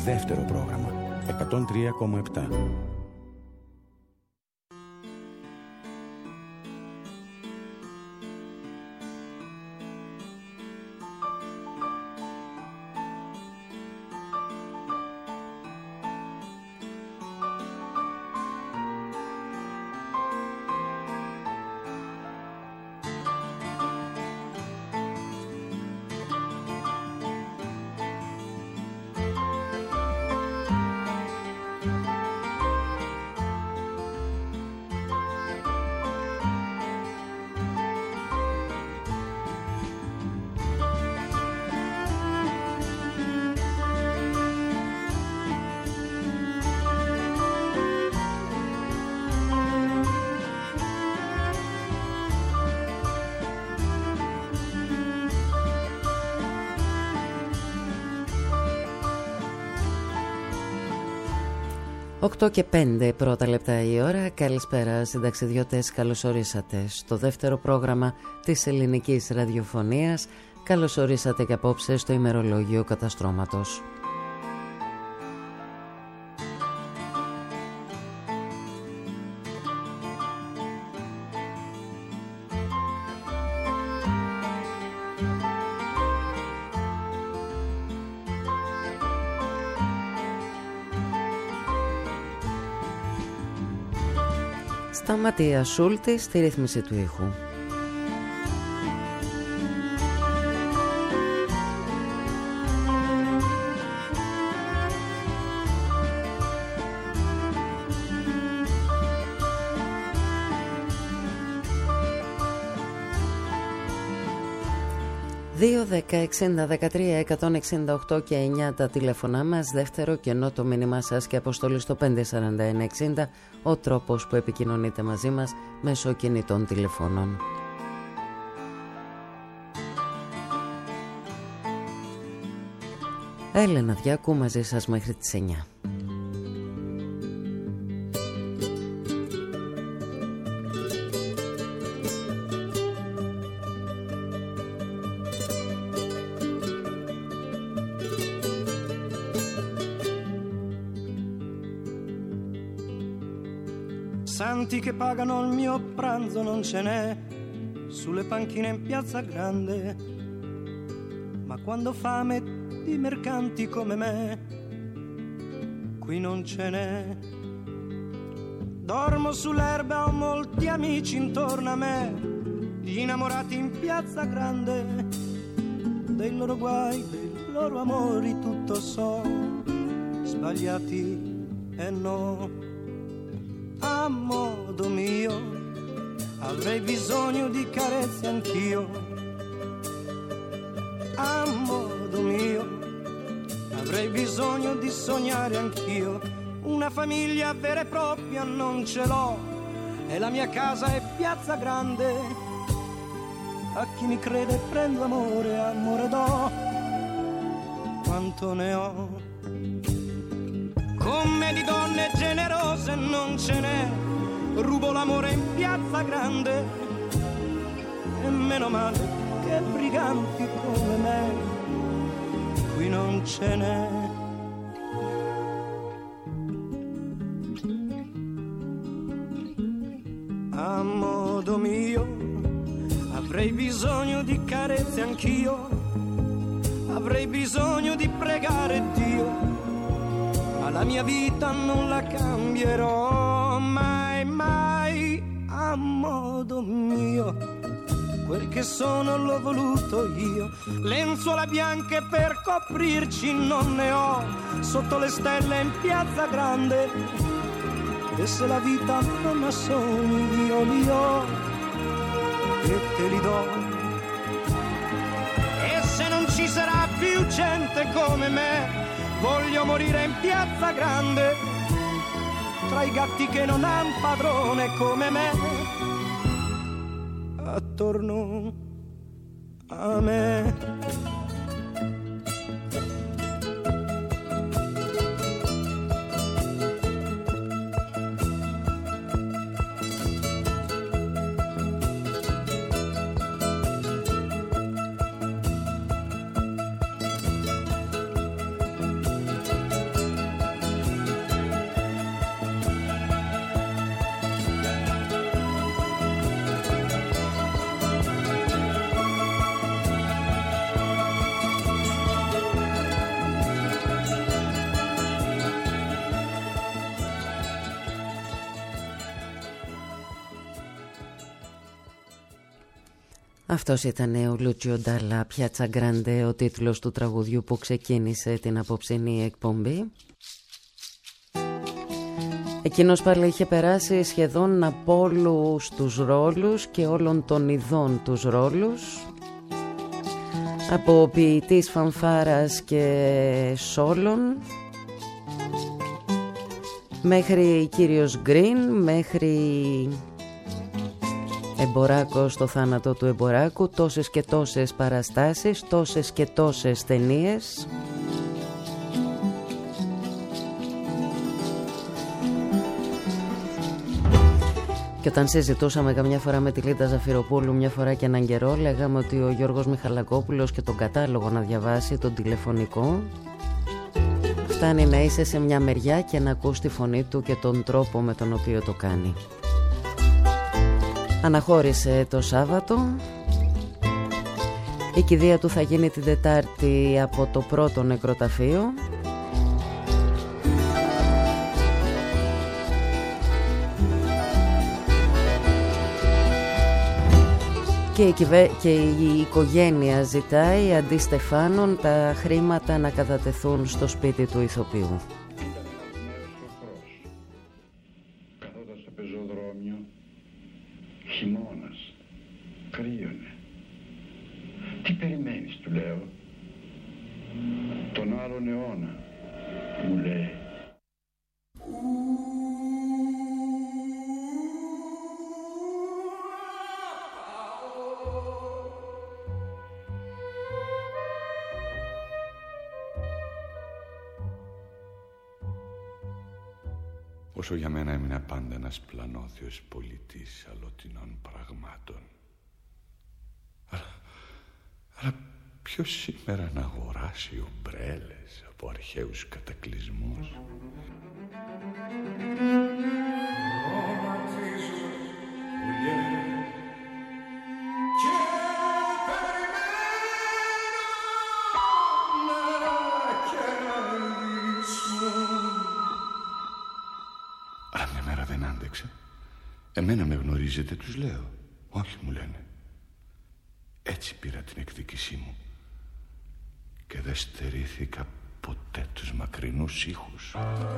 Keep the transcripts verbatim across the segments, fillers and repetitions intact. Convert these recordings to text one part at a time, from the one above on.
δεύτερο πρόγραμμα, εκατόν τρία κόμμα επτά. οκτώ και πέντε πρώτα λεπτά η ώρα. Καλησπέρα συνταξιδιώτες, καλώς ορίσατε στο δεύτερο πρόγραμμα της ελληνικής ραδιοφωνίας. Καλώς ορίσατε και απόψε στο ημερολόγιο καταστρώματος. Ματία Σούλτη στη ρύθμιση του ήχου. δύο δέκα εξήντα δεκατρία εκατόν εξήντα οκτώ και εννιά τα τηλέφωνά μας. Δεύτερο κενό το μήνυμά σας και αποστολή στο πέντε σαράντα ένα εξήντα, ο τρόπος που επικοινωνείτε μαζί μας μέσω κινητών τηλεφώνων. Έλενα Διάκου μαζί σας μέχρι τις εννιά. Santi che pagano il mio pranzo non ce n'è sulle panchine in piazza grande, ma quando fame di mercanti come me qui non ce n'è. Dormo sull'erba, ho molti amici intorno a me, gli innamorati in piazza grande, dei loro guai, dei loro amori tutto so, sbagliati e no. A modo mio avrei bisogno di carezze anch'io, a modo mio avrei bisogno di sognare anch'io, una famiglia vera e propria non ce l'ho e la mia casa è piazza grande, a chi mi crede prendo amore, amore do, quanto ne ho. Come di donne generose non ce n'è, rubo l'amore in piazza grande, e meno male che briganti come me qui non ce n'è. A modo mio avrei bisogno di carezze anch'io, avrei bisogno di pregare Dio, ma la mia vita non la cambierò mai, mai, a modo mio. Quel che sono l'ho voluto io, lenzuola bianche per coprirci non ne ho, sotto le stelle in piazza grande, e se la vita non ha sogni io li ho e te li do. E se non ci sarà più gente come me, voglio morire in piazza grande, tra i gatti che non han padrone come me, attorno a me. Αυτός ήταν ο Λούτσιο Ντάλα, Πιάτσα Γκράντε, ο τίτλος του τραγουδιού που ξεκίνησε την απόψινή εκπομπή. Εκείνος πάλι είχε περάσει σχεδόν από όλους τους ρόλους και όλων των ειδών τους ρόλους, από ποιητής φανφάρας και σόλων μέχρι κύριος Γκριν, μέχρι Εμποράκο στο θάνατο του Εμποράκου, τόσες και τόσες παραστάσεις, τόσες και τόσες ταινίες. Και όταν συζητούσαμε καμιά φορά με τη Λίντα Ζαφυροπούλου, μια φορά και έναν καιρό, λέγαμε ότι ο Γιώργος Μιχαλακόπουλος και τον κατάλογο να διαβάσει, τον τηλεφωνικό, φτάνει να είσαι σε μια μεριά και να ακούς τη φωνή του και τον τρόπο με τον οποίο το κάνει. Αναχώρησε το Σάββατο. Η κηδεία του θα γίνει την Τετάρτη από το πρώτο νεκροταφείο. Και η, κυβε... και η οικογένεια ζητάει αντί στεφάνων τα χρήματα να κατατεθούν στο σπίτι του ηθοποιού. Καθόταν στο πεζοδρόμιο, χειμώνας, κρύωνε. Τι περιμένεις, του λέω. Τον άλλον αιώνα, μου λέει. Όσο για μένα έμεινα πάντα ένας πλανόθιος πολιτής αλλοτινών πραγμάτων. Αλλά, αλλά ποιος σήμερα να αγοράσει ομπρέλες από αρχαίους κατακλυσμούς? Αλλά μια μέρα δεν άντεξα. Εμένα με γνωρίζετε, τους λέω. Όχι, μου λένε. Έτσι πήρα την εκδίκησή μου και δεν στερήθηκα ποτέ τους μακρινούς ήχους.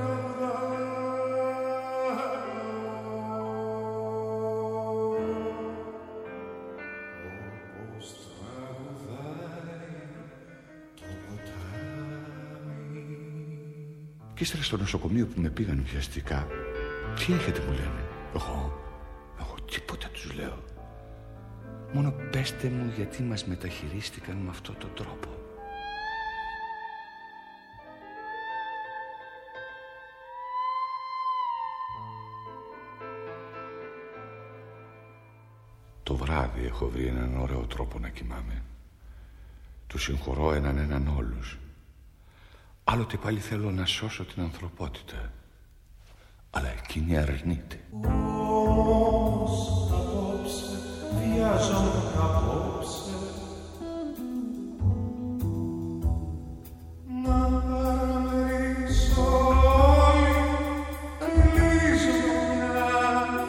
Και ύστερα στο νοσοκομείο που με πήγαν βιαστικά, τι έχετε, μου λένε. Εγώ, εγώ τίποτα, τους λέω. Μόνο πέστε μου γιατί μας μεταχειρίστηκαν με αυτόν τον τρόπο. Το βράδυ έχω βρει έναν ωραίο τρόπο να κοιμάμαι. Τους συγχωρώ έναν έναν όλους. Άλλοτε πάλι θέλω να σώσω την ανθρωπότητα, αλλά εκείνη αρνείται. Ως απόψε βιάζομαι απόψε να παραμερίσω όλη τη ζωμιά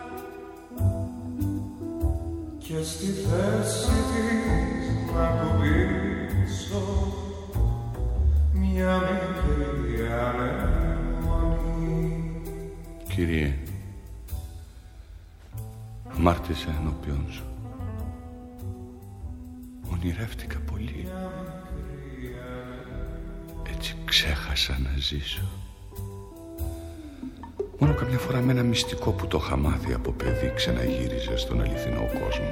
και στη θέση της να κουμπίσω μια μικρή ανεμονή. Κύριε, αμάρτησα ενώπιον σου. Ονειρεύτηκα πολύ. Έτσι ξέχασα να ζήσω. Μόνο καμιά φορά με ένα μυστικό που το είχα μάθει από παιδί ξαναγύριζα στον αληθινό κόσμο.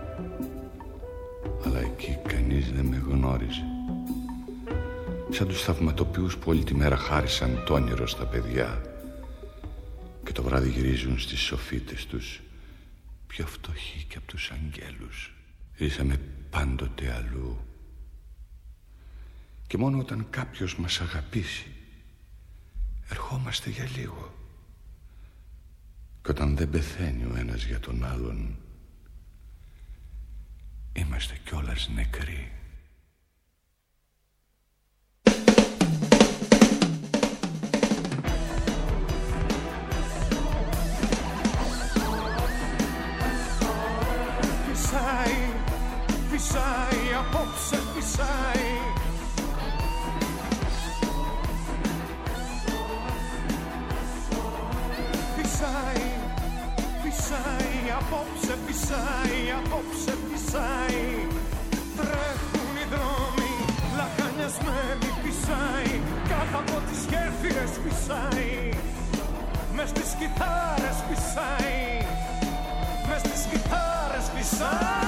Αλλά εκεί κανείς δεν με γνώριζε. Σαν τους θαυματοποιούς που όλη τη μέρα χάρισαν το όνειρο στα παιδιά και το βράδυ γυρίζουν στις σοφίτες τους πιο φτωχοί και από τους αγγέλους. Ζήσαμε πάντοτε αλλού και μόνο όταν κάποιος μας αγαπήσει ερχόμαστε για λίγο, και όταν δεν πεθαίνει ο ένας για τον άλλον είμαστε κιόλας νεκροί. Sai φυσάει, απόψε φυσάει. Τρέχουν οι δρόμοι, λαχανιασμένοι φυσάει. Κάτω από τις γέφυρες φυσάει. Μες στις κιθάρες φυσάει. Μες στις κιθάρες φυσάει.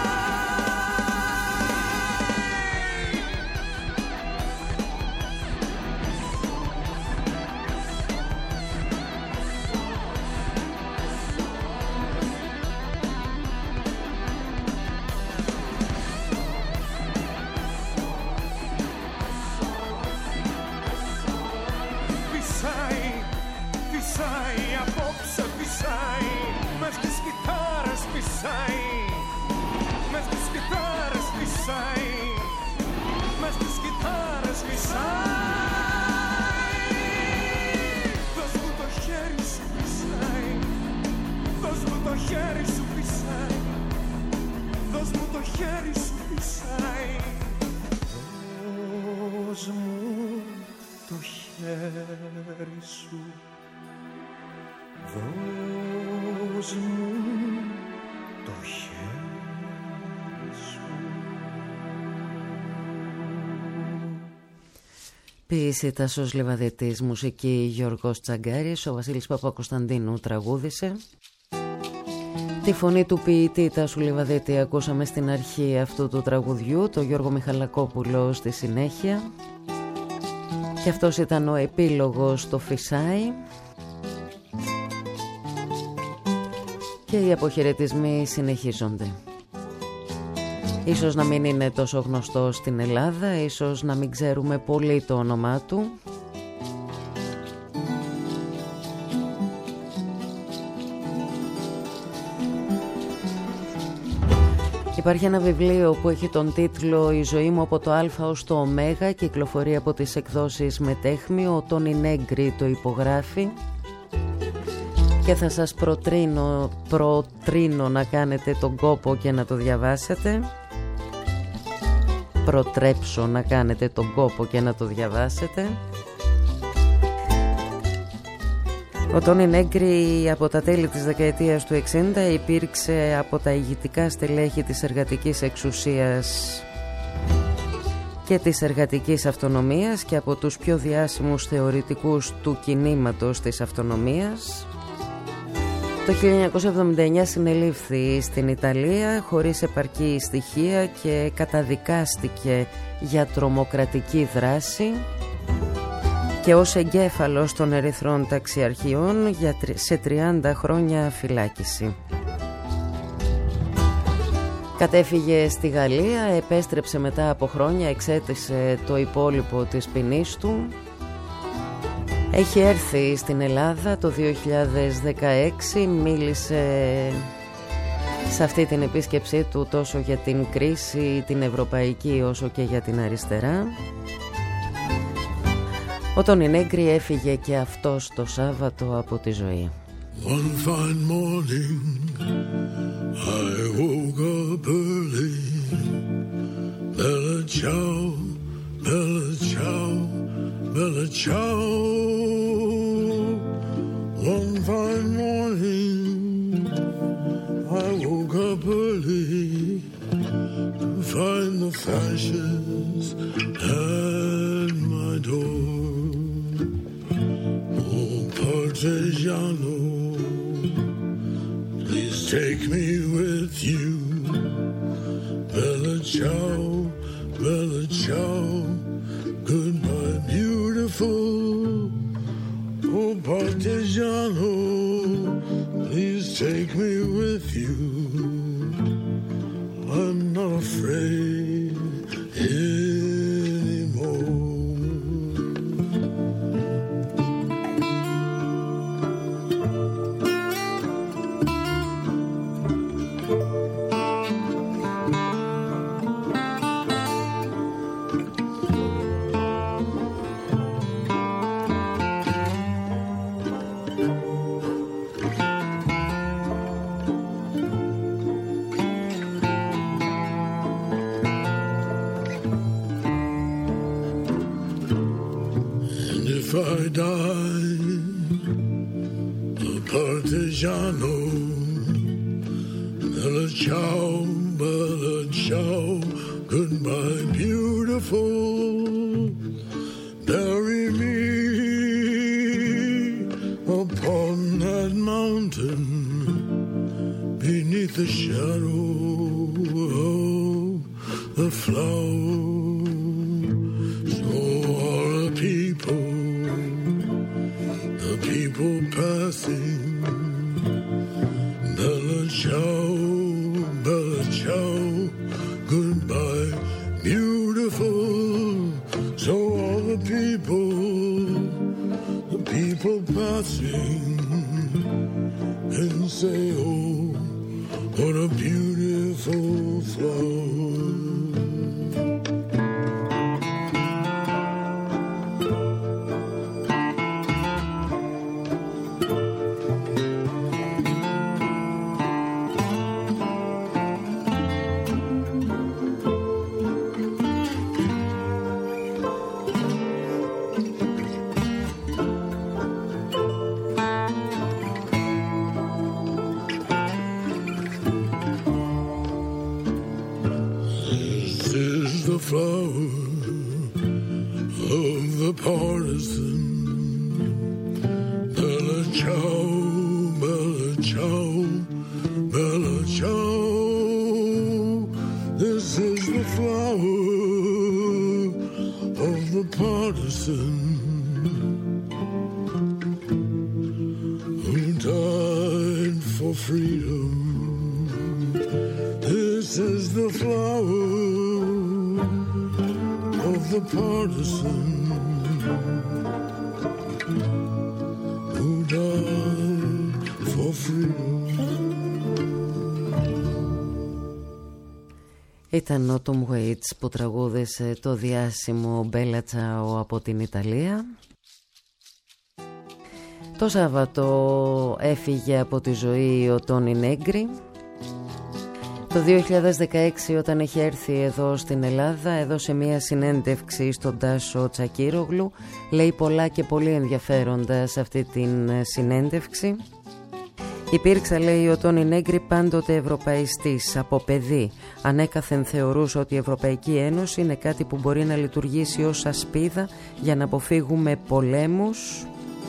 Ποιήση Τάσος Λιβαδίτης, μουσική Γιώργος Τσαγκάρης, ο Βασίλης Παπακοσταντίνου τραγούδισε. Τη φωνή του ποιητή Τάσου Λιβαδίτη ακούσαμε στην αρχή αυτού του τραγουδιού, το Γιώργο Μιχαλακόπουλο στη συνέχεια. Και αυτός ήταν ο επίλογος στο Φυσάι. Και οι αποχαιρετισμοί συνεχίζονται. Ίσως να μην είναι τόσο γνωστό στην Ελλάδα, ίσως να μην ξέρουμε πολύ το όνομά του. Υπάρχει ένα βιβλίο που έχει τον τίτλο «Η ζωή μου από το Α ως το Ω», κυκλοφορεί από τις εκδόσεις Μετέχμιο, ο Τόνι Νέγκρι το υπογράφει. Και θα σας προτρίνω, προτρίνω να κάνετε τον κόπο και να το διαβάσετε. Προτρέψω να κάνετε τον κόπο και να το διαβάσετε. Ο Τόνι Νέγκρι από τα τέλη της δεκαετίας του εξήντα υπήρξε από τα ηγετικά στελέχη της εργατικής εξουσίας και της εργατικής αυτονομίας και από τους πιο διάσημους θεωρητικούς του κινήματος της αυτονομίας. Το χίλια εννιακόσια εβδομήντα εννιά συνελήφθη στην Ιταλία χωρίς επαρκή στοιχεία και καταδικάστηκε για τρομοκρατική δράση και ως εγκέφαλος των ερυθρών ταξιαρχιών σε τριάντα χρόνια φυλάκιση. Κατέφυγε στη Γαλλία, επέστρεψε μετά από χρόνια, εξέτησε το υπόλοιπο της ποινής του. Έχει έρθει στην Ελλάδα το δύο χιλιάδες δεκαέξι, μίλησε σε αυτή την επίσκεψή του τόσο για την κρίση την ευρωπαϊκή όσο και για την αριστερά. Ο Τόνι Νέγκρι έφυγε και αυτός το Σάββατο από τη ζωή. One fine morning I woke up early. Bella ciao, bella ciao, bella ciao. One fine morning I woke up early to find the fashions at my door. Oh, Partigiano, please take me with you. Bella ciao, bella ciao, goodbye beautiful. Oh, Partigiano, please take me with you. I'm not afraid anymore. If I die a partigiano, bella ciao, bella ciao, goodbye, beautiful. Bury me upon that mountain beneath the shadow of the flower. So all the people, the people passing, bella ciao, bella ciao, goodbye, beautiful. So all the people, the people passing, and say, oh, what a beautiful flower. Flower of the partisan, bella ciao, bella ciao, bella ciao. This is the flower of the partisan who died for freedom. This is the flower the partisan who died for freedom. Ήταν ο Tom Waits που τραγούδησε το διάσημο Bella Ciao από την Ιταλία. Το Σάββατο έφυγε από τη ζωή ο Τόνι Νέγκρι. Το δύο χιλιάδες δεκαέξι, όταν είχε έρθει εδώ στην Ελλάδα, έδωσε μία συνέντευξη στον Τάσο Τσακίρογλου. Λέει πολλά και πολύ ενδιαφέροντα σε αυτή την συνέντευξη. Υπήρξα, λέει, ο Τόνι Νέγκρι πάντοτε ευρωπαϊστής, από παιδί. Ανέκαθεν θεωρούσε ότι η Ευρωπαϊκή Ένωση είναι κάτι που μπορεί να λειτουργήσει ως ασπίδα για να αποφύγουμε πολέμους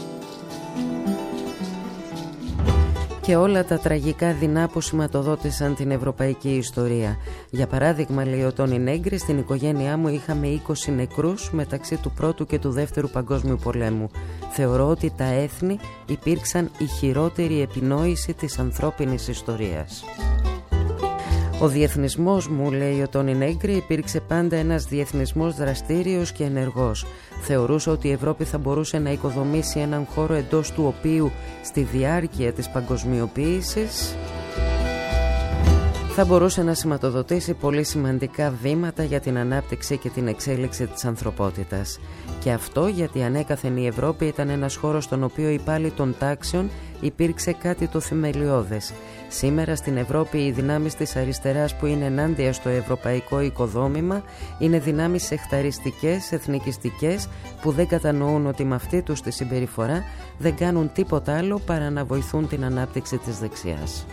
και όλα τα τραγικά δεινά που σηματοδότησαν την ευρωπαϊκή ιστορία. Για παράδειγμα, λέει ο Τόνι Νέγκρι, στην οικογένειά μου είχαμε είκοσι νεκρούς μεταξύ του πρώτου και του δεύτερου παγκόσμιου πολέμου. Θεωρώ ότι τα έθνη υπήρξαν η χειρότερη επινόηση της ανθρώπινης ιστορίας. Ο διεθνισμός μου, λέει ο Τόνι Νέγκρι, υπήρξε πάντα ένας διεθνισμός δραστήριος και ενεργός. Θεωρούσα ότι η Ευρώπη θα μπορούσε να οικοδομήσει έναν χώρο εντός του οποίου στη διάρκεια της παγκοσμιοποίησης θα μπορούσε να σηματοδοτήσει πολύ σημαντικά βήματα για την ανάπτυξη και την εξέλιξη της ανθρωπότητας. Και αυτό γιατί ανέκαθεν η Ευρώπη ήταν ένας χώρος στον οποίο η πάλη των τάξεων υπήρξε κάτι το θεμελιώδες. Σήμερα στην Ευρώπη οι δυνάμεις της αριστεράς που είναι ενάντια στο ευρωπαϊκό οικοδόμημα είναι δυνάμεις εχταριστικές, εθνικιστικές που δεν κατανοούν ότι με αυτή τους τη συμπεριφορά δεν κάνουν τίποτα άλλο παρά να βοηθούν την ανάπτυξη της δεξιάς.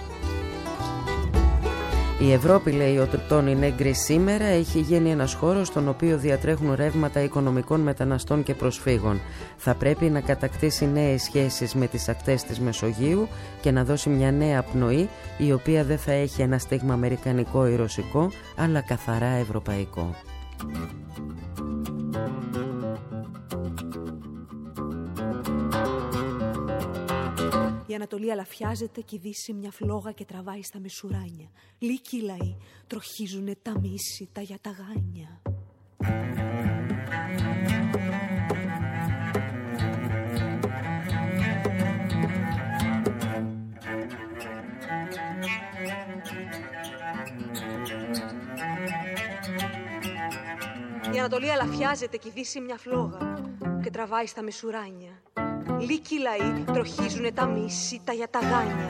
Η Ευρώπη, λέει ο Τόνι Νέγκρι, σήμερα έχει γίνει ένας χώρος στον οποίο διατρέχουν ρεύματα οικονομικών μεταναστών και προσφύγων. Θα πρέπει να κατακτήσει νέες σχέσεις με τις ακτές της Μεσογείου και να δώσει μια νέα πνοή, η οποία δεν θα έχει ένα στίγμα αμερικανικό ή ρωσικό, αλλά καθαρά ευρωπαϊκό. Η Ανατολή αλαφιάζεται και η Δύση μια φλόγα και τραβάει στα μεσουράνια. Λύκοι λαοί τροχίζουνε τα μίση, τα γιαταγάνια. Η Ανατολή αλαφιάζεται και η Δύση μια φλόγα και τραβάει στα μεσουράνια. Λύκοι λαοί τροχίζουνε τα μίση, τα γιαταγάνια.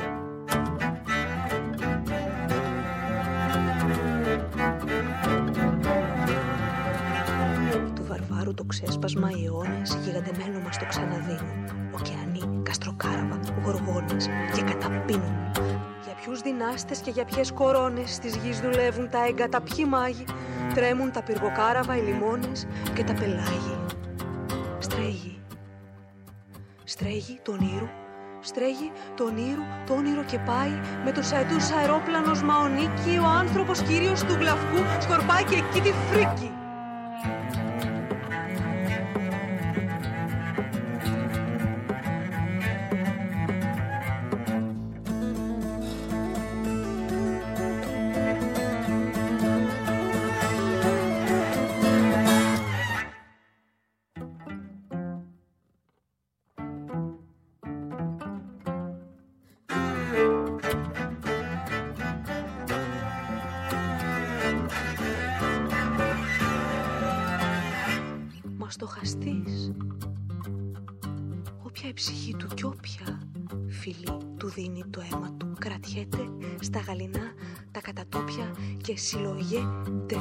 Του βαρβάρου το ξέσπασμα οι αιώνες γιγαντεμένο μας το ξαναδίνουν. Ωκεανοί, καστροκάραβα, γοργόνες και καταπίνουν. Για ποιους δυνάστες και για ποιες κορώνες της γης δουλεύουν τα έγκατα, ποιοι μάγοι, τρέμουν τα πυργοκάραβα, οι λιμόνες και τα πελάγι. Στρέγει, στρέγει τον ήρου, στρέγει τον ήρου, το όνειρο και πάει με τους αετούς αερόπλανος Μαονίκη, ο άνθρωπος κύριος του γλαυκού σκορπάει και εκεί τη φρίκη. Στοχαστής. Όποια η ψυχή του κι όποια φιλή του δίνει το αίμα του, κρατιέται στα γαλινά τα κατατόπια και συλλογέται.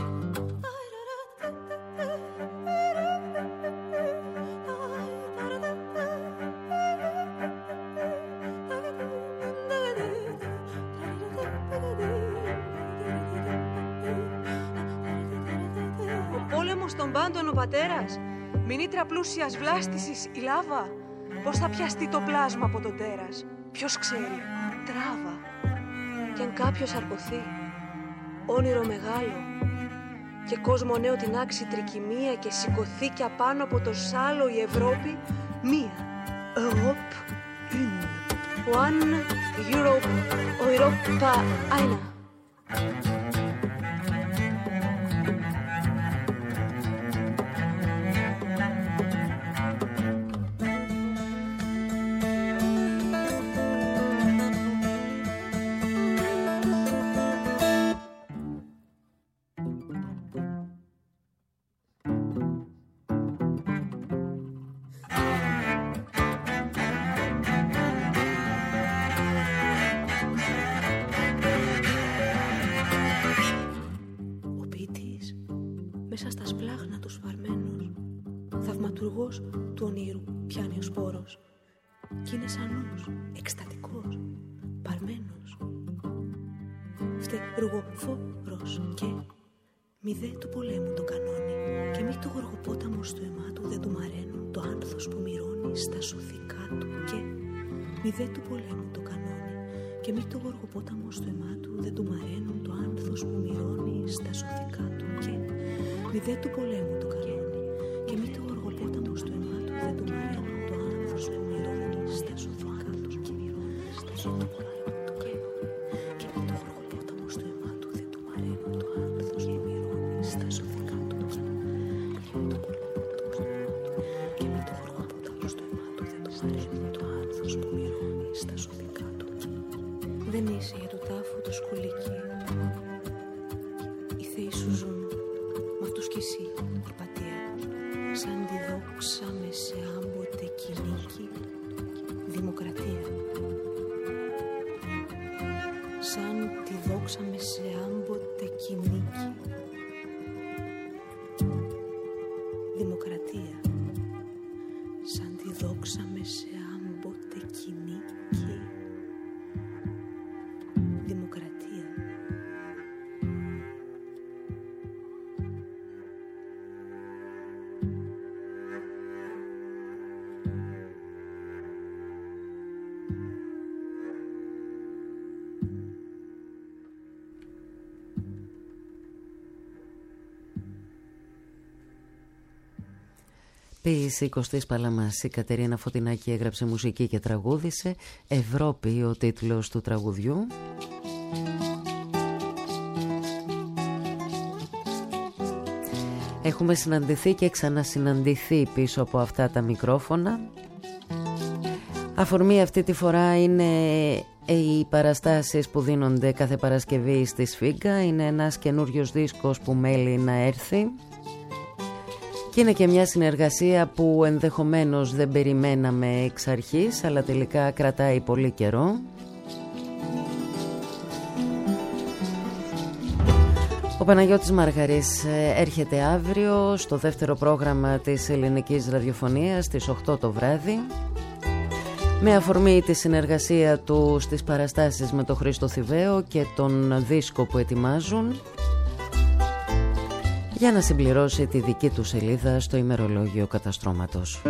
Ο πόλεμος των πάντων ο πατέρας, μηνύτρα πλούσιας βλάστησης η λάβα. Πώς θα πιαστεί το πλάσμα από το τέρας, ποιος ξέρει, τράβα. Κι αν κάποιος αρποθεί, όνειρο μεγάλο και κόσμο νέο την άξει τρικυμία και σηκωθεί κι απάνω από το σάλο η Ευρώπη, μία. Europe, une. One Europe, Europa, ένα. Του ονείρου πιάνει ο σπόρος κι είναι σαν νους, εκστατικός, παρμένος, φτερουγοφόρος και μη δε του πολέμου το κανόνι και μη το γοργοπόταμο στο αίμα του δεν του μαραίνουν το άνθος που μυρώνει στα σωθικά του και μη δε του πολέμου το κανόνι και μη το γοργοπόταμο στο αίμα του δεν του μαραίνουν το άνθος που μυρώνει στα σωθικά του και μη δε του πολέμου το κανόνι και μη το γοργοπόταμο στο αίμα του δεν του μαραίνουν το άνθος που μυρώνει στα σωθικά του και στα σωθικά του και και μη το γοργοπόταμο στο αίμα του δεν του μαραίνουν το άνθος που μυρώνει στα σωθικά του και μη το γοργοπόταμο στο αίμα του δεν του μαραίνουν το άνθος που μυρώνει στα σωθικά του. Δεν είσαι για το τάφο το σκουλίκι. Οι θεοί σου ζουν μ' αυτούς κι εσύ η πατία. Σαν τη δόξα με σε άμποτε κυνήγι. Δημοκρατία. Σαν τη δόξα με σε άμποτε κυνήγι. Δημοκρατία. Σαν τη δόξα με σε άμποτε κυνήγι. Δημοκρατία. Ποίηση Κωστής Παλαμάς. Η Κατερίνα Φωτεινάκη έγραψε μουσική και τραγούδισε. Ευρώπη ο τίτλος του τραγουδιού. Έχουμε συναντηθεί και ξανασυναντηθεί πίσω από αυτά τα μικρόφωνα. Αφορμή αυτή τη φορά είναι οι παραστάσεις που δίνονται κάθε Παρασκευή στη Σφίγγα. Είναι ένας καινούριος δίσκος που μέλει να έρθει. Και είναι και μια συνεργασία που ενδεχομένως δεν περιμέναμε εξ αρχής, αλλά τελικά κρατάει πολύ καιρό. Ο Παναγιώτης Μαργαρής έρχεται αύριο στο δεύτερο πρόγραμμα της ελληνικής ραδιοφωνίας στις οκτώ το βράδυ. Με αφορμή τη συνεργασία του στις παραστάσεις με τον Χρήστο Θηβαίο και τον δίσκο που ετοιμάζουν για να συμπληρώσει τη δική του σελίδα στο ημερολόγιο καταστρώματος.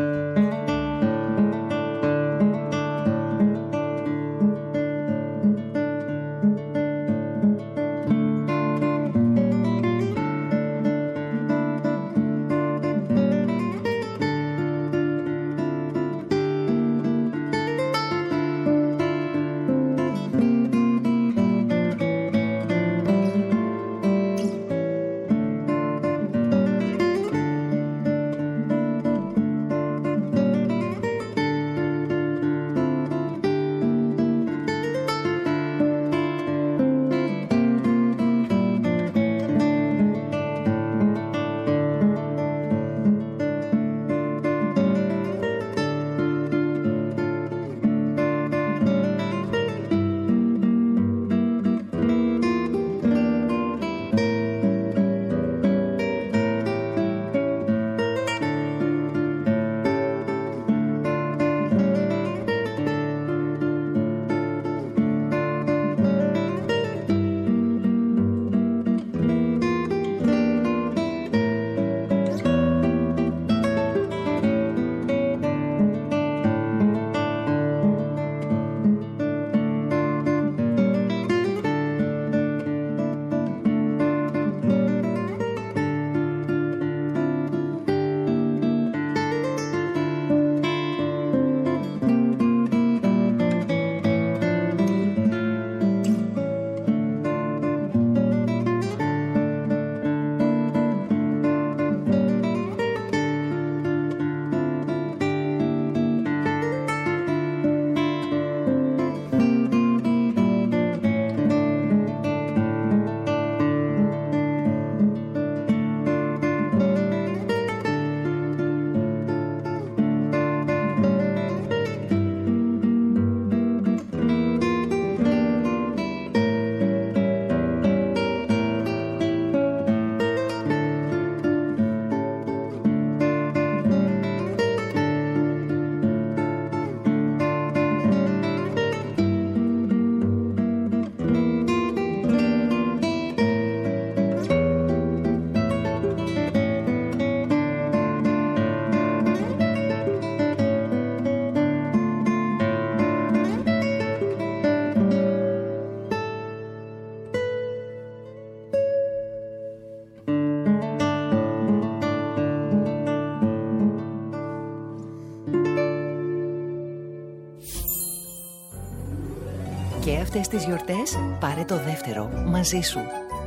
Και αυτές τις γιορτές πάρε το δεύτερο μαζί σου.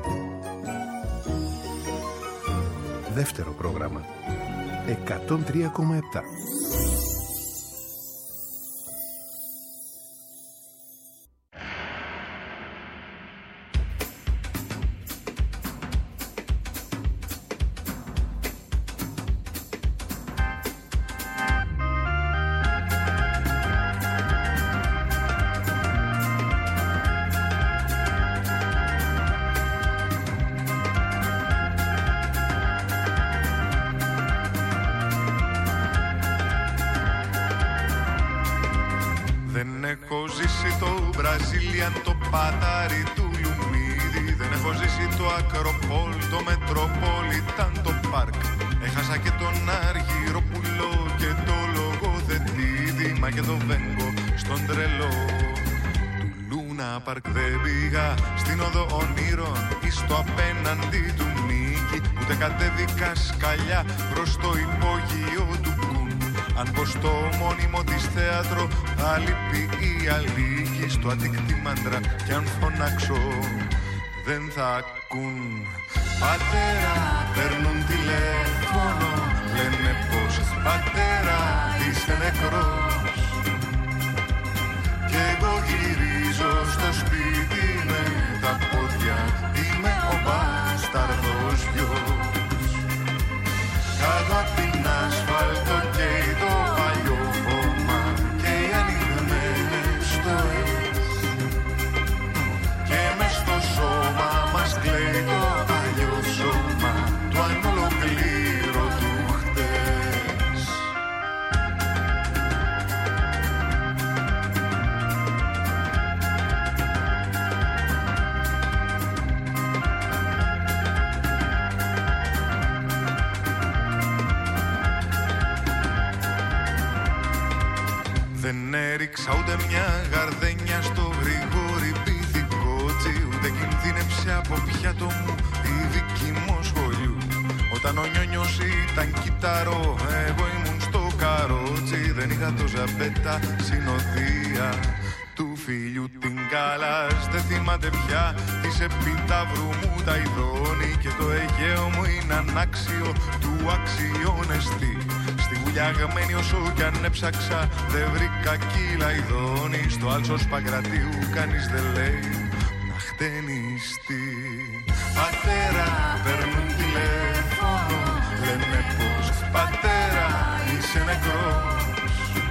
Δεύτερο πρόγραμμα εκατόν τρία κόμμα επτά. Προς το υπόγειο του Κουν. Αν πω στο μόνιμο της θέατρο, αλήπη ή αλήγη, στο ατίκτη μάντρα κι αν φωνάξω δεν θα ακούν. Πατέρα, παίρνουν τηλέφωνο, λένε πως πατέρα είσαι νεκρός. Κι εγώ γυρίζω στο σπίτι με τα πόδια, είμαι ο μπάσταρδος γιος. Κάτω απ' την ασφάλτο καίει το παλιό βόμα και οι ανοιγμένες στοές. Και μες στο σώμα μας κλαίει το παλιό σώμα του ανολοκλήρωτου Δεν έριξα ούτε μια γαρδένια στο γρήγορη πυθικότσι, ούτε κινδύνεψε από πιάτο μου η δική μου σχολείου. Όταν ο Νιόνιος ήταν κυταρό, εγώ ήμουν στο καρότσι. Δεν είχα το ζαμπέτα συνοδεία του φίλιου την Κάλλας. Δεν θυμάται πια της επιταύρου μου τα ειδώνει, και το Αιγαίο μου είναι ανάξιο του αξιώνεστη. Στη γουλιαγμένη όσο κι αν έψαξα δεν βρήκα κύλα ειδώνει. Στο άλσος Παγκρατίου κανείς δεν λέει να χτενιστεί. Πατέρα, παίρνουν τηλέφωνο, λένε πως πατέρα είσαι νεκρός.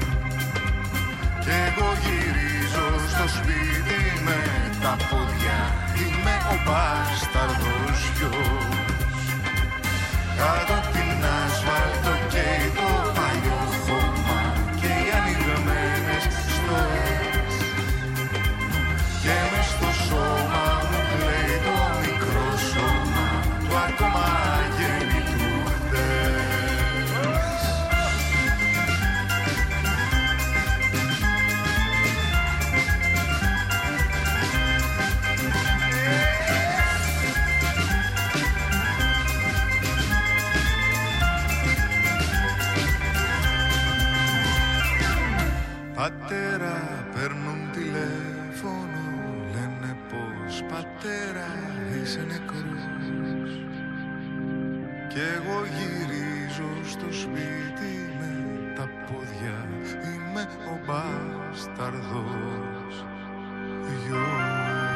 Κι εγώ γυρίζω στο σπίτι με τα πόδια, είμαι ο μπάσταρδος γιος. Κάτω την ασφάλτο καίει το παλιό χώμα και οι ανοιγμένες στοές, και μες στο σώμα μου κλαίει το μικρό σώμα του ακόμα γέννητου χτες. Πατέρα, παίρνουν τηλέφωνο, λένε πως πατέρα είσαι νεκρός. Κι εγώ γυρίζω στο σπίτι με τα πόδια, είμαι ο μπάσταρδος γιος.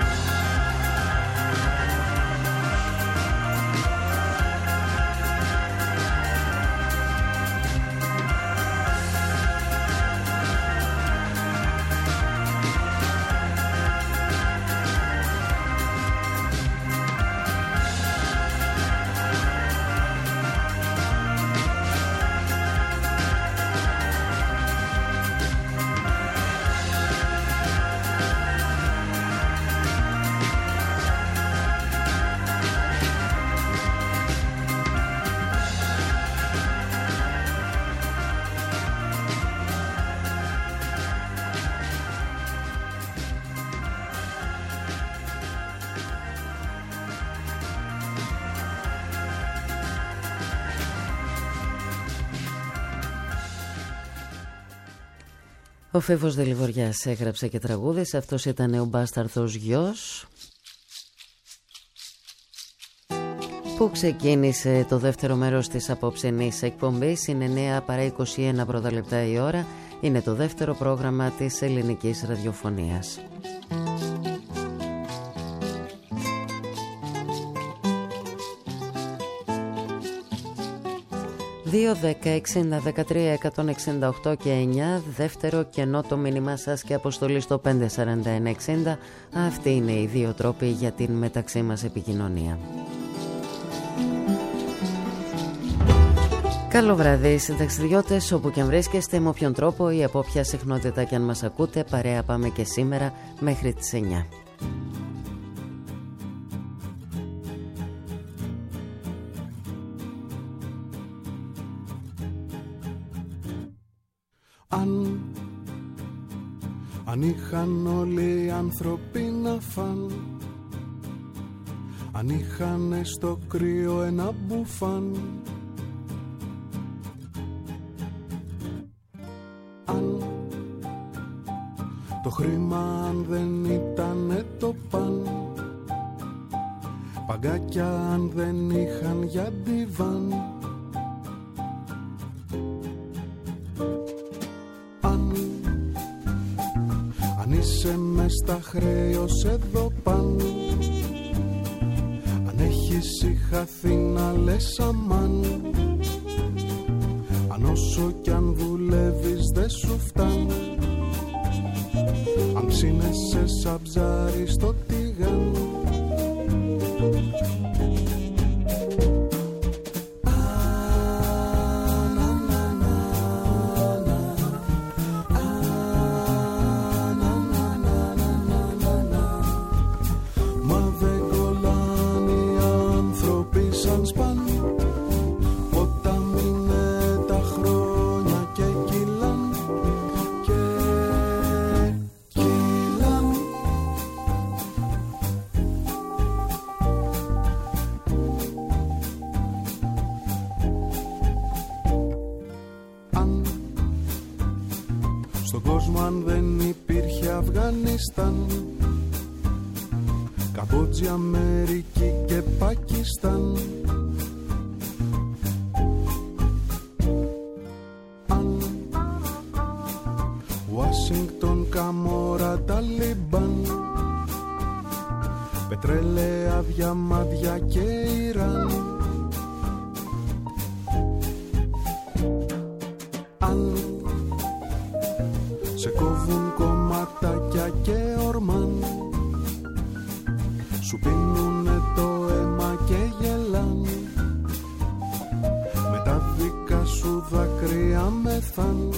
Ο Φέβος Δελιβοριάς έγραψε και τραγούδισε. Αυτός ήταν ο μπάσταρδος γιος, που ξεκίνησε το δεύτερο μέρος της απόψινής εκπομπής. Είναι εννέα παρά είκοσι ένα πρώτα λεπτά η ώρα. Είναι το δεύτερο πρόγραμμα της ελληνικής ραδιοφωνίας. δύο δέκα εξήντα δεκατρία εκατόν εξήντα οκτώ και εννιά, δεύτερο κενό το μήνυμά σας και αποστολή στο πέντε σαράντα ένα εξήντα. Αυτοί είναι οι δύο τρόποι για την μεταξύ μας επικοινωνία. Καλό βράδυ συνταξιδιώτες, όπου και αν βρίσκεστε, με όποιον τρόπο ή από όποια συχνότητα και αν μας ακούτε. Παρέα πάμε και σήμερα μέχρι τις εννιά. Αν, αν είχαν όλοι οι άνθρωποι να φαν, αν είχαν στο κρύο ένα μπουφάν, αν το χρήμα αν δεν ήταν το παν, παγκάκια αν δεν είχαν για ντιβάν, είσαι μες στα χρέος εδώ πάνω, αν έχεις συγχαθεί να λες αμάν, αν όσο κι αν δουλεύεις δεν σου φτάνει, αν ψήνεσαι σαν ψάρι στο τηγάν. Στον κόσμο αν δεν υπήρχε Αφγανιστάν, Καμπότζη, Αμερική και Πακιστάν, αν Ουάσιγκτον, Καμόρα, Ταλιμπάν, πετρέλαια, διαμάντια και Ιράν, αν σε κόβουν κομματάκια και ορμάν, σου πίνουνε το αίμα και γελάν, με τα δικά σου δάκρυα μεθάν,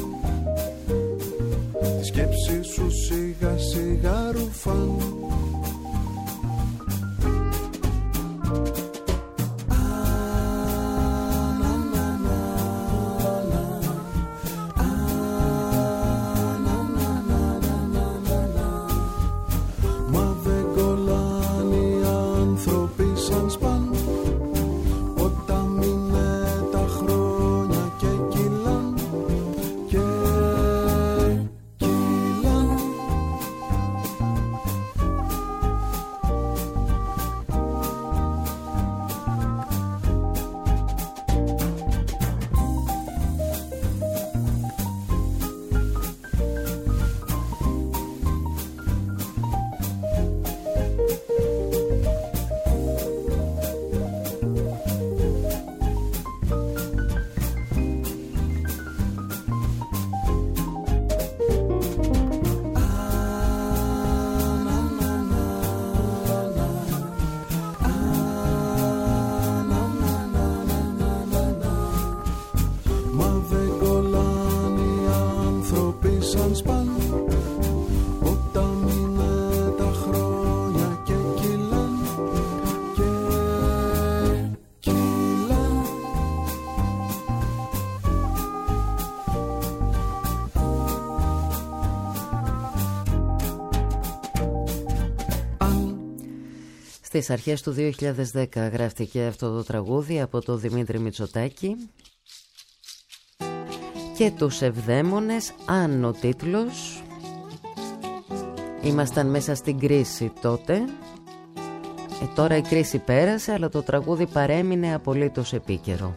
τη σκέψη σου σιγά σιγά ρουφάν. Στις αρχές του δύο χιλιάδες δέκα γράφτηκε αυτό το τραγούδι από τον Δημήτρη Μητσοτάκη και τους Ευδαίμονες, αν ο τίτλος. Ήμασταν μέσα στην κρίση τότε, ε, τώρα η κρίση πέρασε, αλλά το τραγούδι παρέμεινε απολύτως επίκαιρο.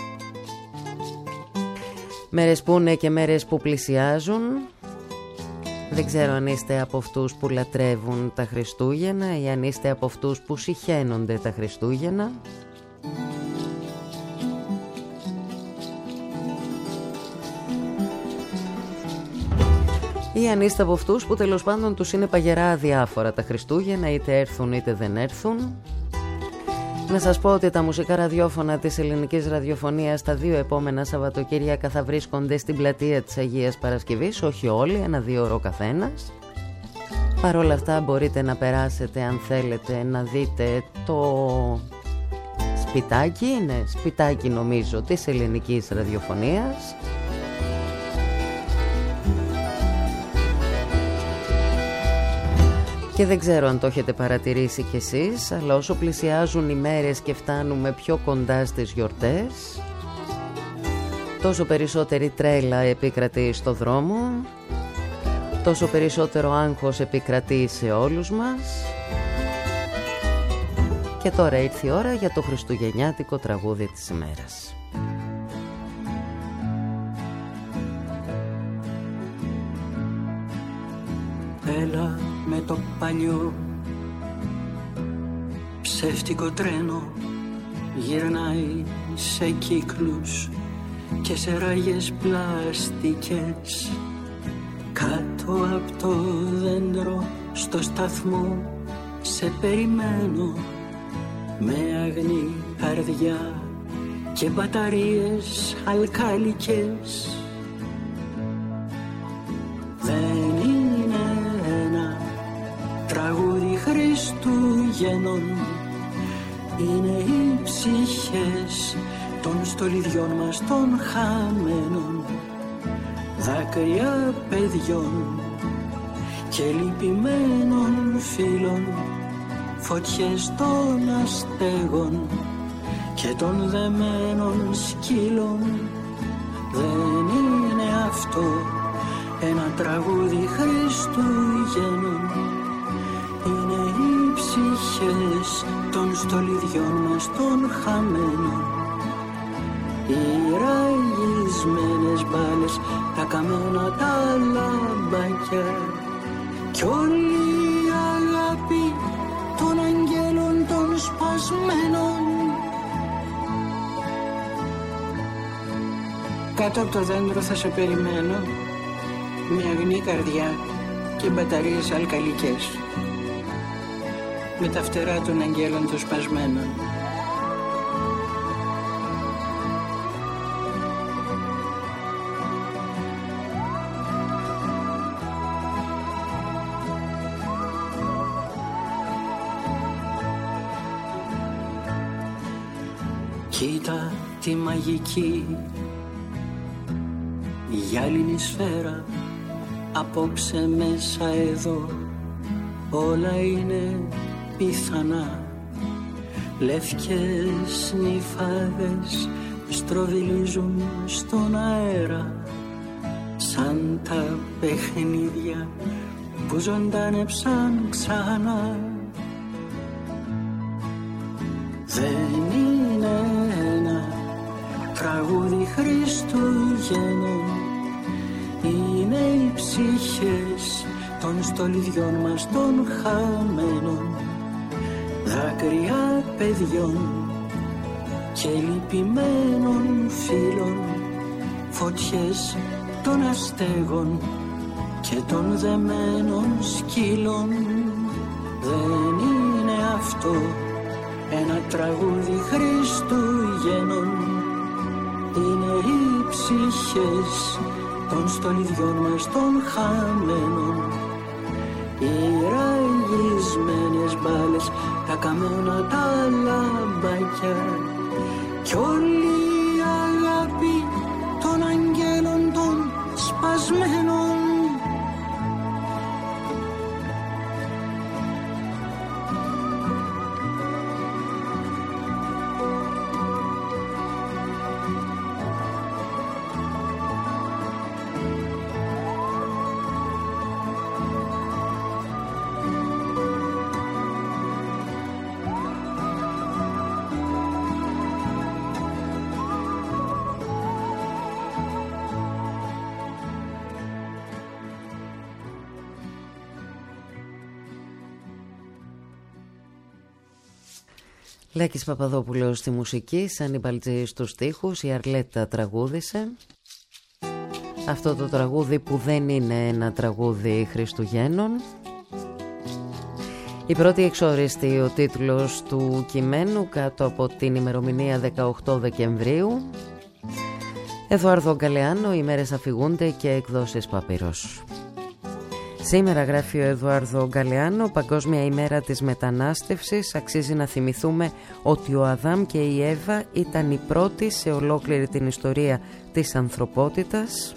Μέρες που είναι και μέρες που πλησιάζουν. Δεν ξέρω αν είστε από αυτούς που λατρεύουν τα Χριστούγεννα ή αν είστε από αυτούς που συχαίνονται τα Χριστούγεννα. Ή αν είστε από αυτούς που τέλος πάντων τους είναι παγερά αδιάφορα τα Χριστούγεννα, είτε έρθουν είτε δεν έρθουν. Να σας πω ότι τα μουσικά ραδιόφωνα της ελληνικής ραδιοφωνίας τα δύο επόμενα Σαββατοκύριακα θα βρίσκονται στην πλατεία της Αγίας Παρασκευής, όχι όλοι, ένα δύο ώρο καθένας. Παρ' όλα αυτά μπορείτε να περάσετε αν θέλετε να δείτε το σπιτάκι, είναι σπιτάκι νομίζω της ελληνικής ραδιοφωνίας. Και δεν ξέρω αν το έχετε παρατηρήσει κι εσείς, αλλά όσο πλησιάζουν οι μέρες και φτάνουμε πιο κοντά στις γιορτές, τόσο περισσότερη τρέλα επικρατεί στο δρόμο, τόσο περισσότερο άγχος επικρατεί σε όλους μας. Και τώρα ήρθε η ώρα για το χριστουγεννιάτικο τραγούδι της ημέρας. Έλα με το παλιό ψεύτικο τρένο, γυρνάει σε κύκλους και σε ράγες πλαστικές. Κάτω από το δέντρο στο σταθμό σε περιμένω, με αγνή καρδιά και μπαταρίες αλκαλικές. Δεν είναι ένα τραγούδι Χριστουγέννων, είναι οι ψυχές των στολιδιών μας των χαμένων, δάκρυα παιδιών και λυπημένων φίλων, φωτιές των αστέγων και των δεμένων σκύλων. Δεν είναι αυτό ένα τραγούδι Χριστουγέννων. Είναι οι ψυχές των στολιδιών μας των χαμένων, οι ραγισμένες μπάλες, τα καμένα τα λαμπάκια κι όλη η αγάπη των αγγέλων των σπασμένων. Κάτω από το δέντρο θα σε περιμένω, μια αγνή καρδιά και μπαταρίες αλκαλικές, με τα φτερά των αγγέλων των σπασμένων. Κοίτα τη μαγική γυάλινη σφαίρα, απόψε μέσα εδώ όλα είναι πιθανά. Λευκές νυφάδες στροβιλίζουν στον αέρα, σαν τα παιχνίδια που ζωντάνεψαν ξανά. Δεν είναι ένα τραγούδι Χριστουγέννων, είναι οι ψυχές των στολιδιών μας των χαμένων, δάκρυα παιδιών και λυπημένων φίλων, φωτιές των αστέγων και των δεμένων σκύλων. Δεν είναι αυτό ένα τραγούδι Χριστουγέννων, είναι οι ψυχές των στολιδιών μας των χαμένων, οι ραγισμένες μπάλες, τα καμένα τα λαμπάκια κι όλη η αγάπη των αγγέλων των σπασμένων. Λέκης Παπαδόπουλος στη μουσική, Σάνι Μπαλτζή στους στίχους, η Αρλέτα τραγούδισε. Αυτό το τραγούδι που δεν είναι ένα τραγούδι Χριστουγέννων. Η πρώτη εξόριστη ο τίτλος του κειμένου κάτω από την ημερομηνία δεκαοκτώ Δεκεμβρίου. Εδουάρδο Γκαλεάνο, οι μέρες αφηγούνται και εκδόσεις Παπύρος. Σήμερα, γράφει ο Εδουάρδο Γκαλεάνο, Παγκόσμια ημέρα της μετανάστευσης. Αξίζει να θυμηθούμε ότι ο Αδάμ και η Εύα ήταν οι πρώτοι σε ολόκληρη την ιστορία της ανθρωπότητας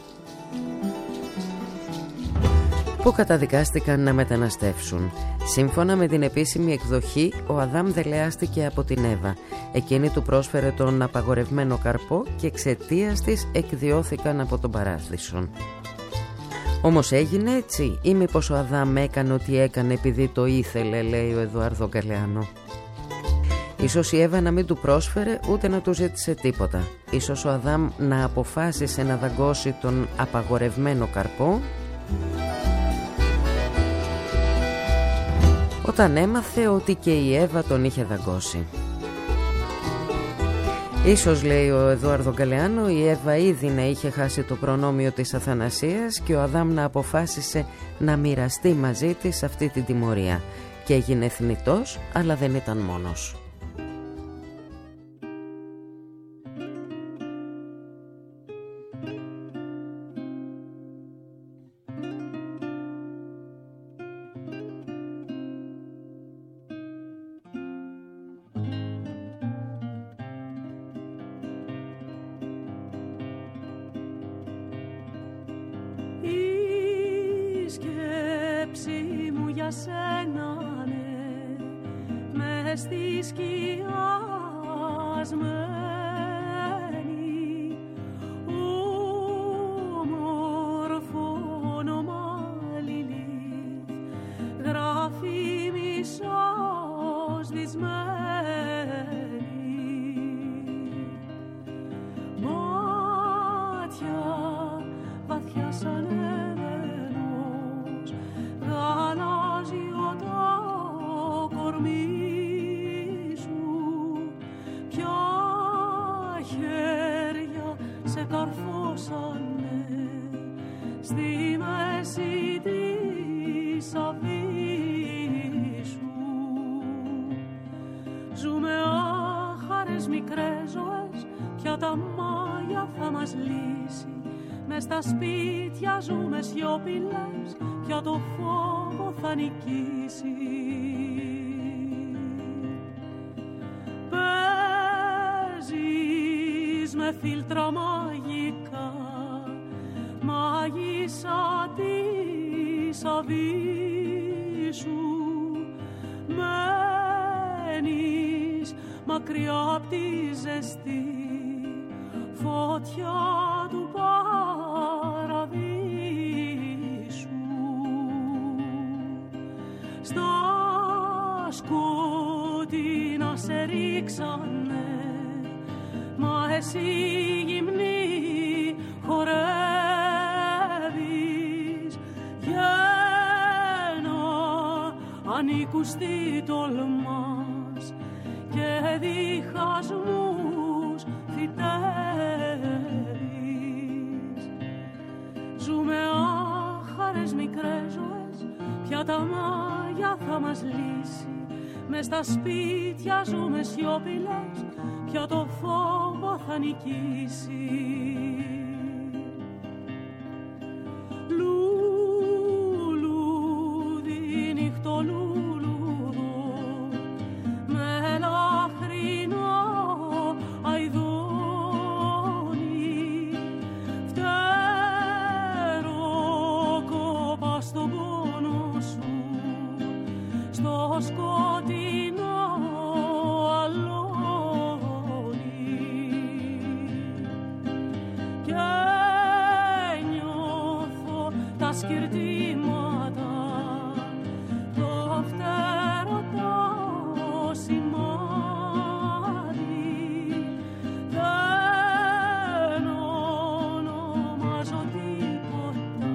που καταδικάστηκαν να μεταναστεύσουν. Σύμφωνα με την επίσημη εκδοχή, ο Αδάμ δελεάστηκε από την Εύα. Εκείνη του πρόσφερε τον απαγορευμένο καρπό και εξαιτίας της εκδιώθηκαν από τον παράδεισο. Όμως έγινε έτσι, ή μήπως ο Αδάμ έκανε ό,τι έκανε επειδή το ήθελε, λέει ο Εδουάρδο Γκαλεάνο. Ίσως η Εύα να μην του πρόσφερε ούτε να του ζήτησε τίποτα. Ίσως ο Αδάμ να αποφάσισε να δαγκώσει τον απαγορευμένο καρπό όταν έμαθε ότι και η Εύα τον είχε δαγκώσει. Ίσως, λέει ο Εδουάρδο Γκαλεάνο, η Εύα ήδη να είχε χάσει το προνόμιο της αθανασίας και ο Αδάμ να αποφάσισε να μοιραστεί μαζί της αυτή την τιμωρία. Και έγινε θνητός, αλλά δεν ήταν μόνος. Όμορφο πλώσανε στη μέση της Αβύσσου. Ζούμε άχαρες μικρές ζωές, πια τα μάγια θα μας λύσει. Μες στα σπίτια ζούμε σιωπηλές, πια το φόβο θα νικήσει. Παίζεις με φίλτρα μαγικά, μάγισσα της Αβύσσου. Μένεις μακριά απ' τη ζεστή φωτιά του παραδείσου. Στα σκοτεινά σε ρίξανε, μα εσύ γυμνή χορεύεις. Γέννα ανήκους τι τολμάς και διχασμούς φυτεύεις. Ζούμε άχαρες μικρές ζωές, πια τα μάγια θα μας λύσει. Μες στα σπίτια ζούμε σιωπηλές, πια το φόβο θα νικήσει. Λουλούδι, νυχτολούλουδο, με λαχρινό αηδόνι, φτερό κόπα στον πόνο σου, στο σκοτεινό αλόνι. Και νιώθω τα σκυρτήματα, το φτερό το σημάδι. Δεν ονομάζω τίποτα,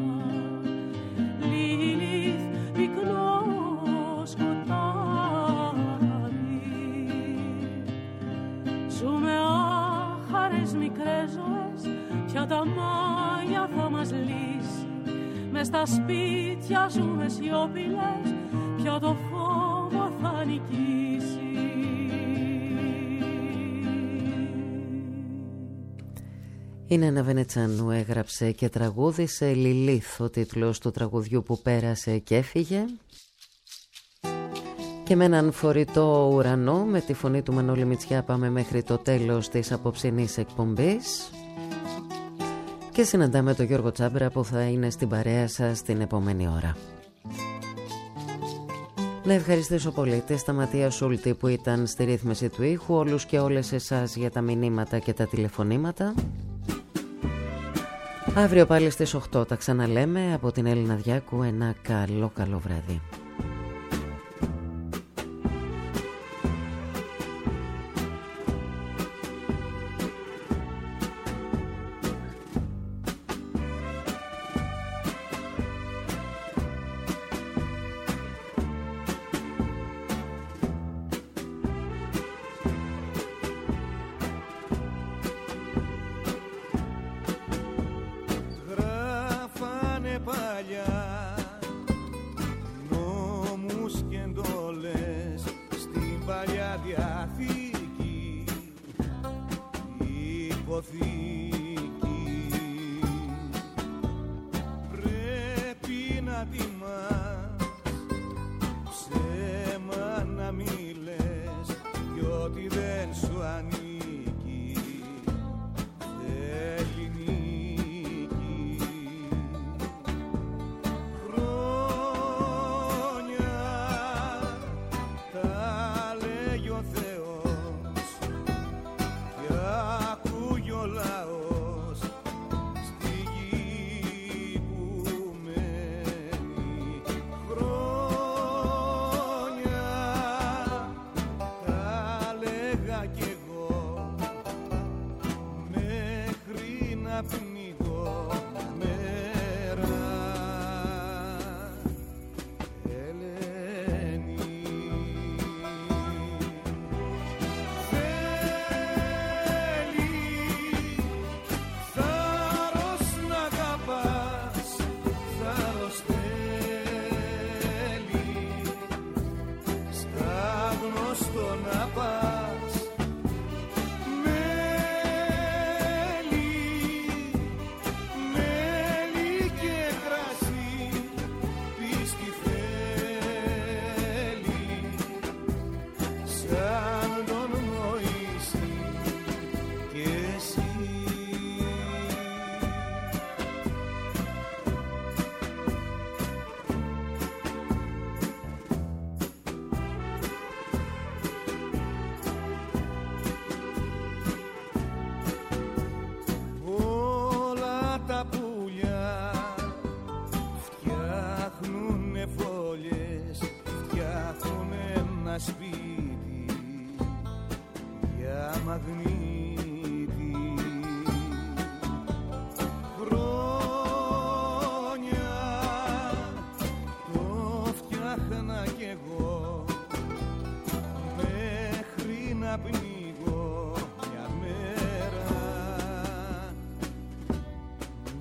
Λίλιθ πυκνό σκοτάδι. Ζούμε άχαρες μικρές ζωές, πια τα μάγια θα μας λύσει. Μες στα σπίτια ζούμε σιωπηλές, πια το φόβο θα νικήσει. Είναι ένα Βενετσάνου, έγραψε και τραγούδισε Λιλίθ, ο τίτλος του τραγουδιού που πέρασε και έφυγε. Και με έναν φορητό ουρανό, με τη φωνή του Μανώλη Μητσιά, πάμε μέχρι το τέλος της απόψινής εκπομπής και συναντάμε τον Γιώργο Τσάμπρα που θα είναι στην παρέα σας την επόμενη ώρα. Να ευχαριστήσω πολύ τη Σταματία Σούλτη που ήταν στη ρύθμιση του ήχου, όλους και όλες εσάς για τα μηνύματα και τα τηλεφωνήματα. Αύριο πάλι στις οκτώ τα ξαναλέμε. Από την Έλληνα Διάκου ένα καλό καλό βράδυ.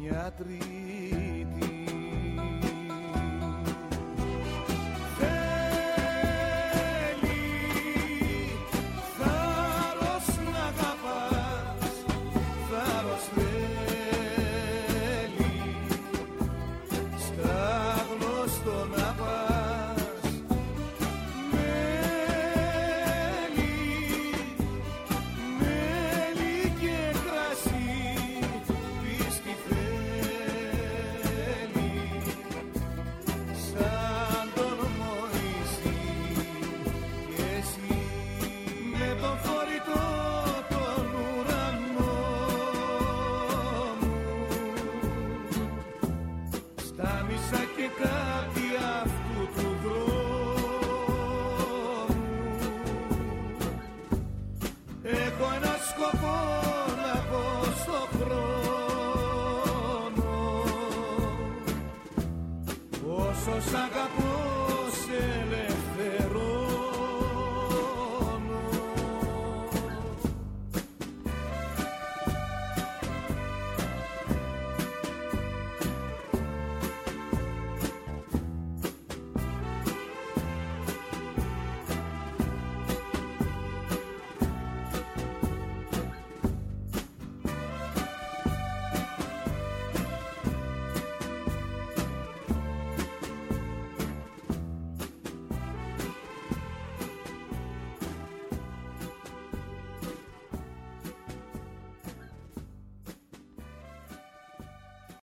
μια τρίτη. Σ' αγαπώ